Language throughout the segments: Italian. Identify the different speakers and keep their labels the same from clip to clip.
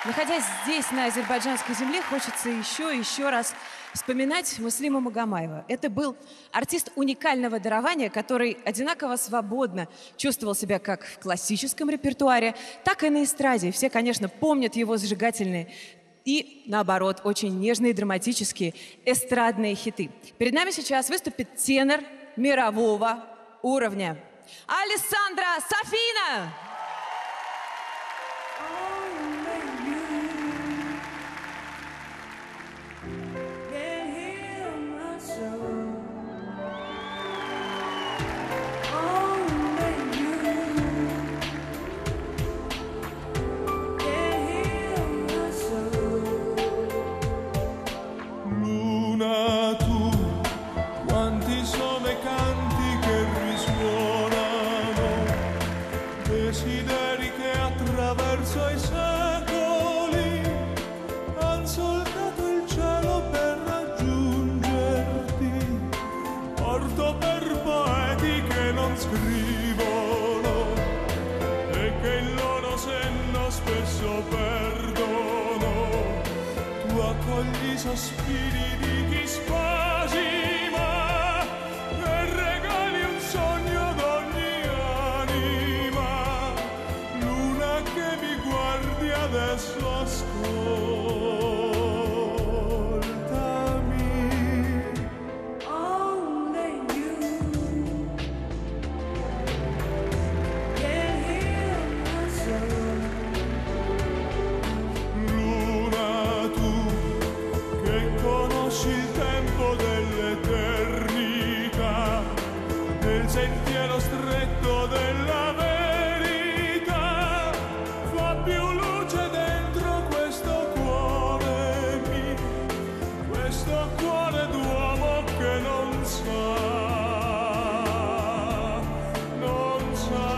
Speaker 1: Находясь здесь, на азербайджанской земле, хочется еще и еще раз вспоминать Муслима Магомаева. Это был артист уникального дарования, который одинаково свободно чувствовал себя как в классическом репертуаре, так и на эстраде. Все, конечно, помнят его зажигательные и, наоборот, очень нежные, драматические эстрадные хиты. Перед нами сейчас выступит тенор мирового уровня Алессандро Сафина!
Speaker 2: Desideri che attraverso i secoli han solcato il cielo per raggiungerti. Porto per poeti che non scrivono e che il loro senno spesso perdono. Tu accogli i sospiri di chi spasima e regali un sogno d'ogni anima. Luna che mi guardi adesso, ascoltami.
Speaker 3: Only you can heal my soul.
Speaker 2: Luna, tu che conosci il tempo dell'eternità, nel sentiero stretto della verità, fa più luce dentro questo cuore mio, questo cuore d'uomo che non sa, non sa.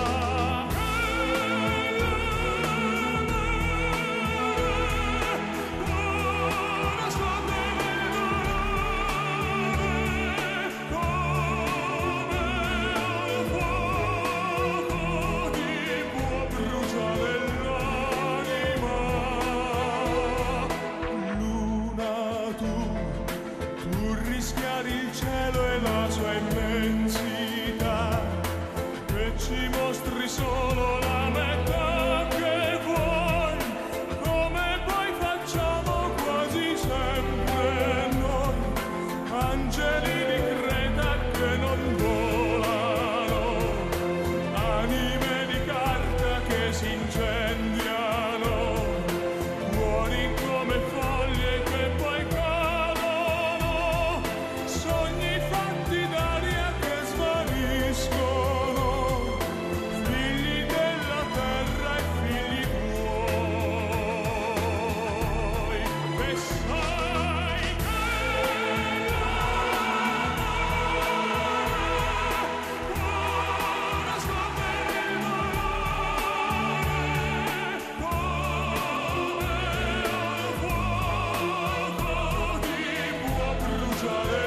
Speaker 2: Rischiari il cielo e la sua immensità, che ci mostri solo la metà che vuoi, come poi facciamo quasi sempre noi, angeli di Creta che non volano, anime di carta che si incendiano, cuori come foglie che poi sogni fatti d'aria che svaniscono, figli della terra e figli tuoi. E sai che ora scopre il dolore come al fuoco ti può bruciare.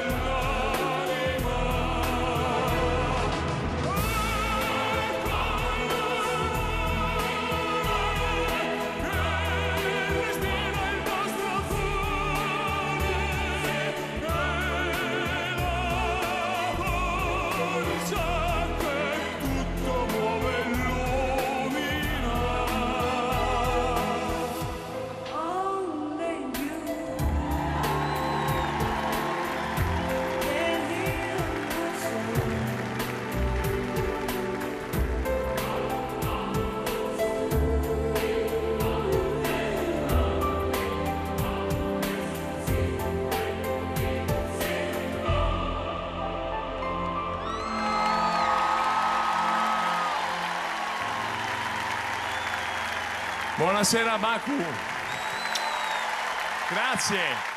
Speaker 4: Buonasera Baku. Grazie.